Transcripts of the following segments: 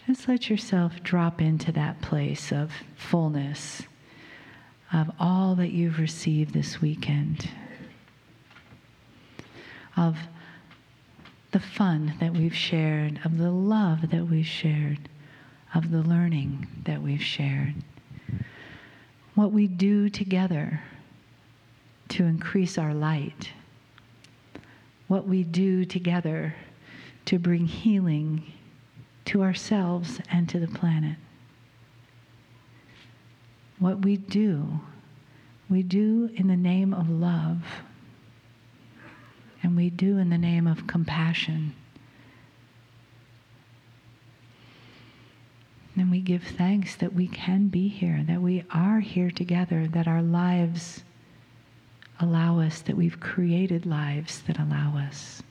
Just let yourself drop into that place of fullness, of all that you've received this weekend, of the fun that we've shared, of the love that we've shared, of the learning that we've shared. What we do together to increase our light. What we do together to bring healing to ourselves and to the planet. What we do in the name of love. And we do in the name of compassion. And we give thanks that we can be here, that we are here together, that our lives allow us, that we've created lives that allow us.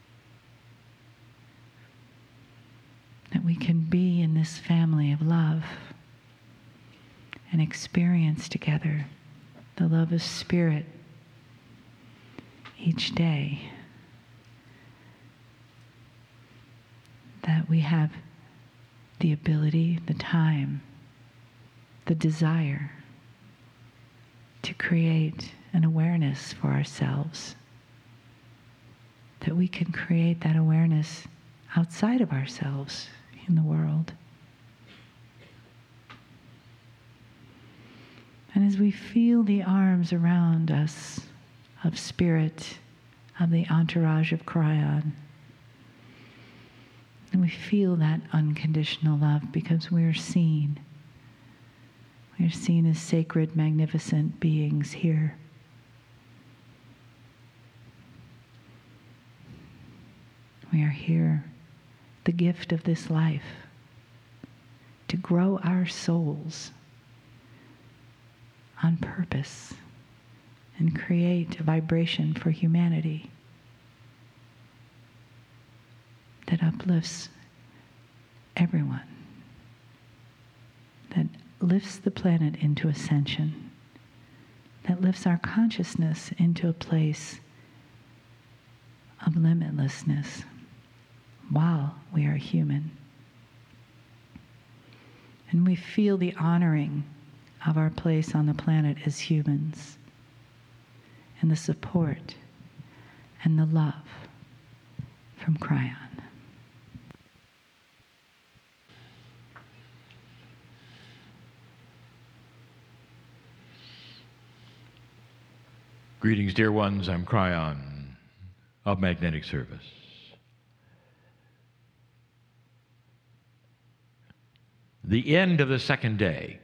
That we can be in this family of love and experience together the love of Spirit each day. That we have the ability, the time, the desire to create an awareness for ourselves. That we can create that awareness outside of ourselves in the world. And as we feel the arms around us of Spirit, of the entourage of Kryon, and we feel that unconditional love because we are seen. We are seen as sacred, magnificent beings here. We are here, the gift of this life, to grow our souls on purpose and create a vibration for humanity that uplifts everyone, that lifts the planet into ascension, that lifts our consciousness into a place of limitlessness while we are human. And we feel the honoring of our place on the planet as humans, and the support and the love from Kryon. Greetings, dear ones. I'm Kryon of Magnetic Service. The end of the second day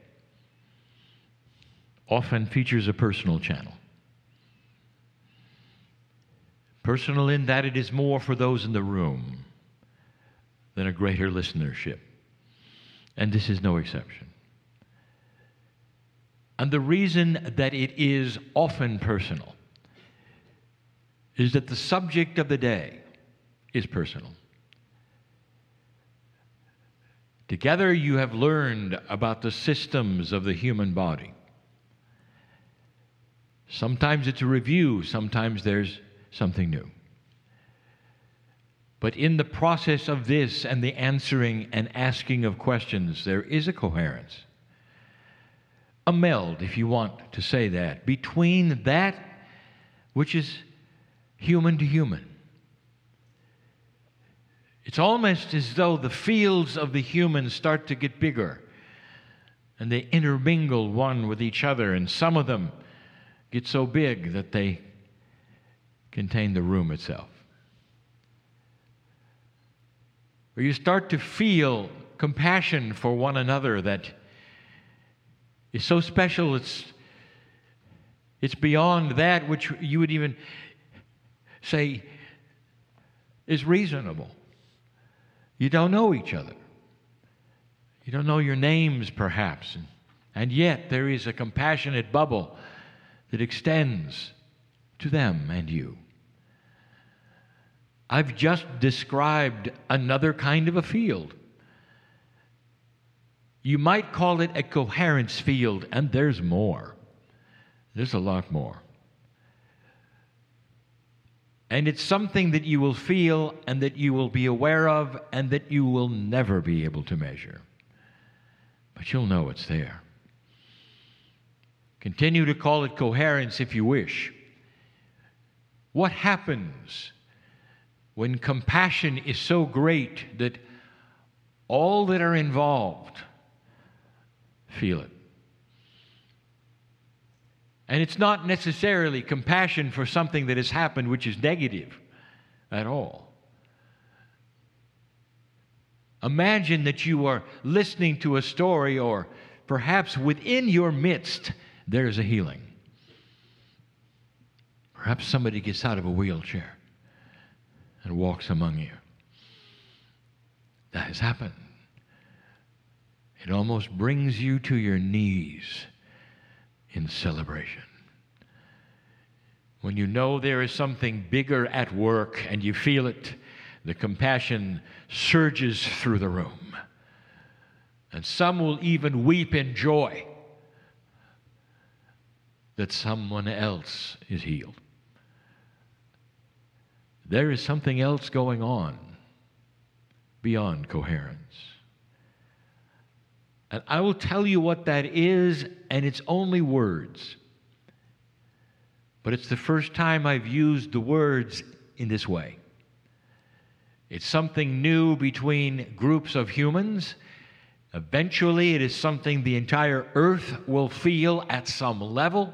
often features a personal channel. Personal in that it is more for those in the room than a greater listenership. And this is no exception. And the reason that it is often personal is that the subject of the day is personal. Together you have learned about the systems of the human body. Sometimes it's a review, sometimes there's something new. But in the process of this and the answering and asking of questions, there is a coherence. A meld, if you want to say that, between that which is human to human. It's almost as though the fields of the human start to get bigger and they intermingle one with each other, and some of them get so big that they contain the room itself. Or you start to feel compassion for one another that is so special, it's beyond that which you would even say is reasonable. You don't know each other. You don't know your names, perhaps. And yet there is a compassionate bubble that extends to them and you. I've just described another kind of a field. You might call it a coherence field, and there's more. There's a lot more. And it's something that you will feel and that you will be aware of and that you will never be able to measure. But you'll know it's there. Continue to call it coherence if you wish. What happens when compassion is so great that all that are involved feel it? And it's not necessarily compassion for something that has happened which is negative at all. Imagine that you are listening to a story, or perhaps within your midst there's a healing. Perhaps somebody gets out of a wheelchair and walks among you. That has happened. It almost brings you to your knees in celebration. When you know there is something bigger at work and you feel it, the compassion surges through the room. And some will even weep in joy that someone else is healed. There is something else going on beyond coherence. And I will tell you what that is, and it's only words. But it's the first time I've used the words in this way. It's something new between groups of humans. Eventually, it is something the entire earth will feel at some level.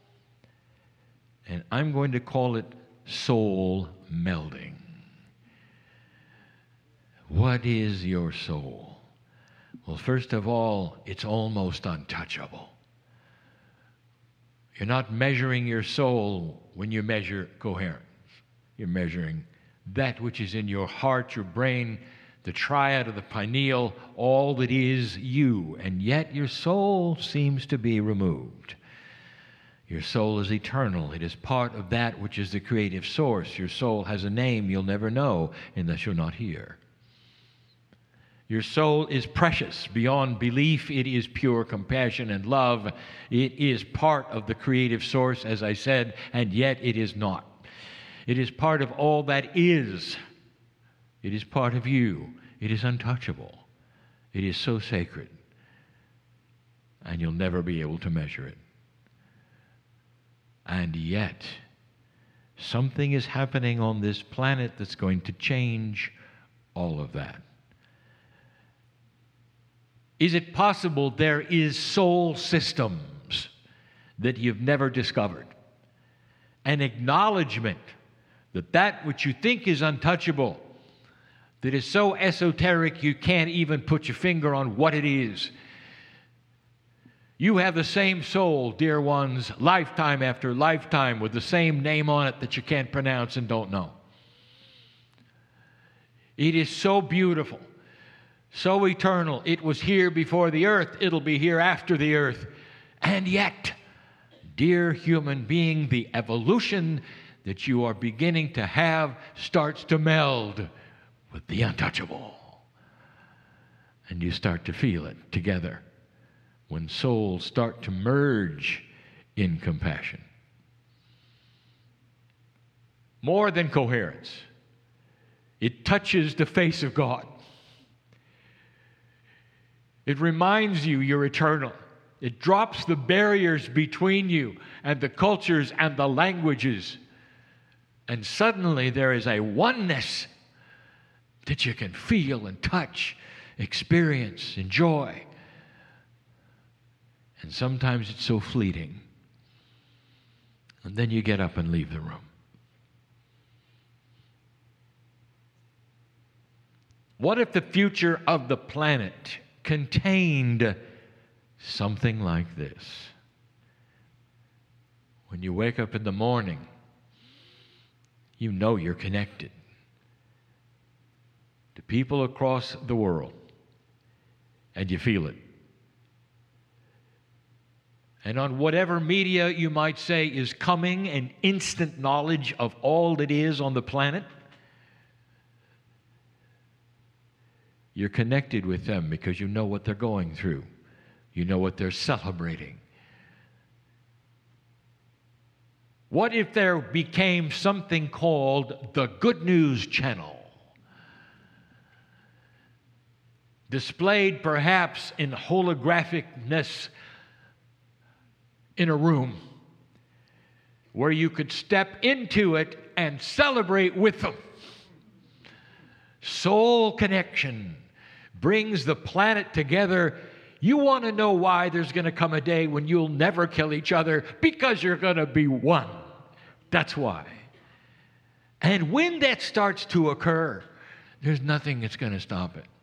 And I'm going to call it soul melding. What is your soul? Well, first of all, it's almost untouchable. You're not measuring your soul when you measure coherence. You're measuring that which is in your heart, your brain, the triad of the pineal, all that is you. And yet your soul seems to be removed. Your soul is eternal. It is part of that which is the creative source. Your soul has a name you'll never know unless you're not here. Your soul is precious beyond belief. It is pure compassion and love. It is part of the creative source, as I said, and yet it is not. It is part of all that is. It is part of you. It is untouchable. It is so sacred. And you'll never be able to measure it. And yet, something is happening on this planet that's going to change all of that. Is it possible there is soul systems that you've never discovered? An acknowledgement that that which you think is untouchable, that is so esoteric you can't even put your finger on what it is. You have the same soul, dear ones, lifetime after lifetime, with the same name on it that you can't pronounce and don't know. It is so beautiful. So eternal. It was here before the earth. It'll be here after the earth. And yet, dear human being, the evolution that you are beginning to have starts to meld with the untouchable. And you start to feel it together when souls start to merge in compassion. More than coherence. It touches the face of God. It reminds you you're eternal. It drops the barriers between you and the cultures and the languages. And suddenly there is a oneness that you can feel and touch, experience, enjoy. And sometimes it's so fleeting. And then you get up and leave the room. What if the future of the planet contained something like this? When you wake up in the morning, you know you're connected to people across the world, and you feel it. And on whatever media you might say is coming, an instant knowledge of all that is on the planet, you're connected with them because you know what they're going through. You know what they're celebrating. What if there became something called the Good News Channel? Displayed perhaps in holographicness in a room where you could step into it and celebrate with them. Soul connection brings the planet together. You want to know why there's going to come a day when you'll never kill each other? Because you're going to be one. That's why. And when that starts to occur, there's nothing that's going to stop it.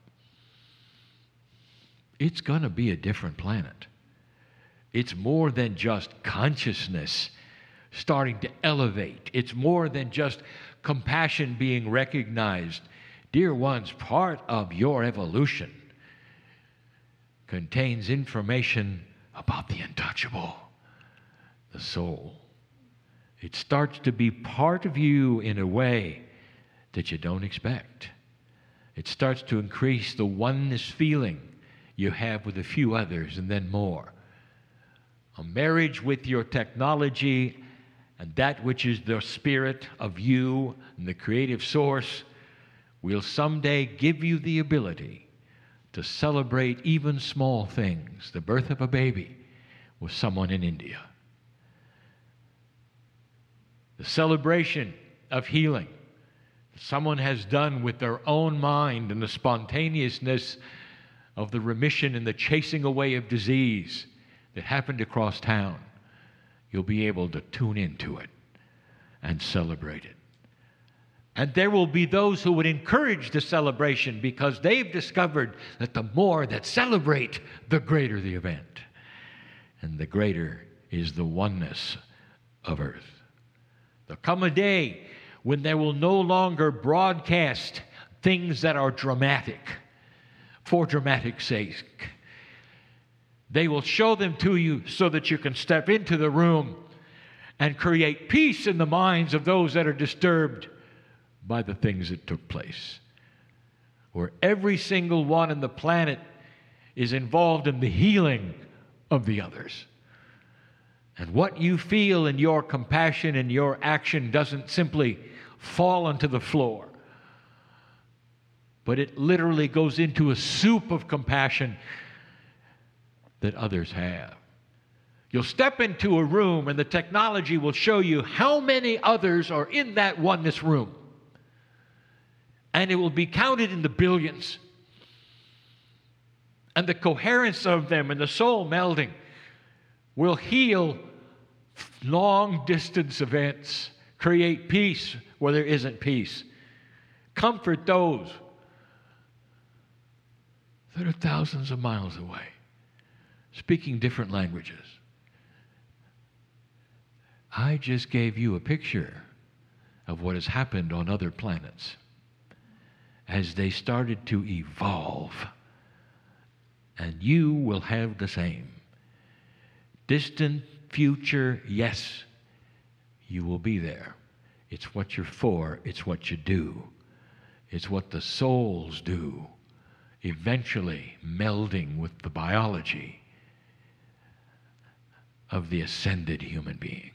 It's going to be a different planet. It's more than just consciousness starting to elevate. It's more than just compassion being recognized. Dear ones, part of your evolution contains information about the untouchable, the soul. It starts to be part of you in a way that you don't expect. It starts to increase the oneness feeling you have with a few others and then more. A marriage with your technology and that which is the spirit of you and the creative source will someday give you the ability to celebrate even small things, the birth of a baby with someone in India. The celebration of healing someone has done with their own mind and the spontaneousness of the remission and the chasing away of disease that happened across town. You'll be able to tune into it and celebrate it. And there will be those who would encourage the celebration because they've discovered that the more that celebrate, the greater the event. And the greater is the oneness of earth. There'll come a day when they will no longer broadcast things that are dramatic for dramatic sake. They will show them to you so that you can step into the room and create peace in the minds of those that are disturbed by the things that took place. Where every single one on the planet is involved in the healing of the others. And what you feel in your compassion and your action doesn't simply fall onto the floor, but it literally goes into a soup of compassion that others have. You'll step into a room and the technology will show you how many others are in that oneness room. And it will be counted in the billions. And the coherence of them and the soul melding will heal long distance events, create peace where there isn't peace, comfort those that are thousands of miles away, speaking different languages. I just gave you a picture of what has happened on other planets as they started to evolve. And you will have the same. Distant future, yes, you will be there. It's what you're for. It's what you do. It's what the souls do, eventually melding with the biology of the ascended human being.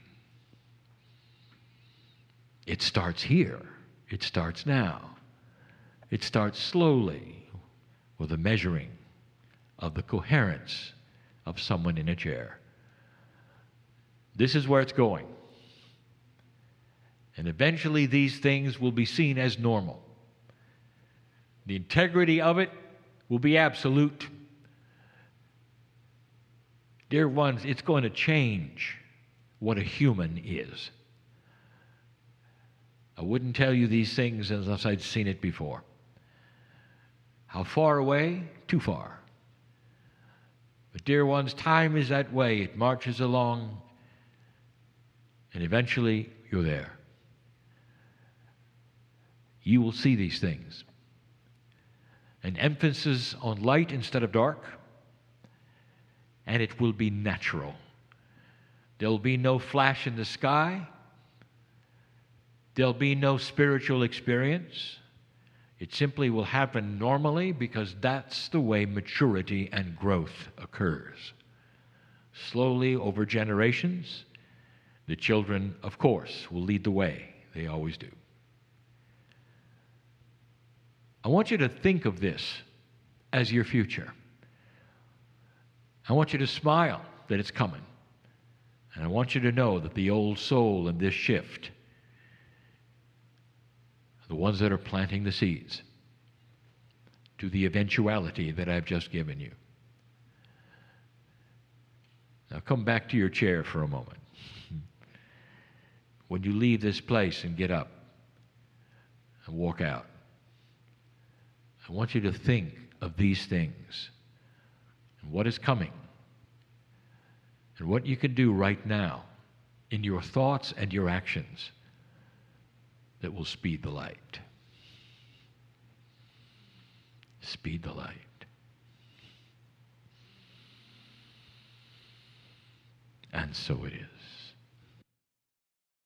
It starts here. It starts now. It starts slowly with a measuring of the coherence of someone in a chair. This is where it's going. And eventually these things will be seen as normal. The integrity of it will be absolute. Dear ones, it's going to change what a human is. I wouldn't tell you these things unless I'd seen it before. How far away? Too far. But dear ones, time is that way. It marches along, and eventually you're there. You will see these things. An emphasis on light instead of dark, and it will be natural. There'll be no flash in the sky. There'll be no spiritual experience. It simply will happen normally because that's the way maturity and growth occurs. Slowly over generations, The children, of course, will lead the way. They always do. I want you to think of this as your future. I want you to smile that it's coming. And I want you to know that the old soul in this shift are the ones that are planting the seeds to the eventuality that I've just given you. Now come back to your chair for a moment. When you leave this place and get up and walk out, I want you to think of these things and what is coming and what you can do right now in your thoughts and your actions that will speed the light. Speed the light. And so it is.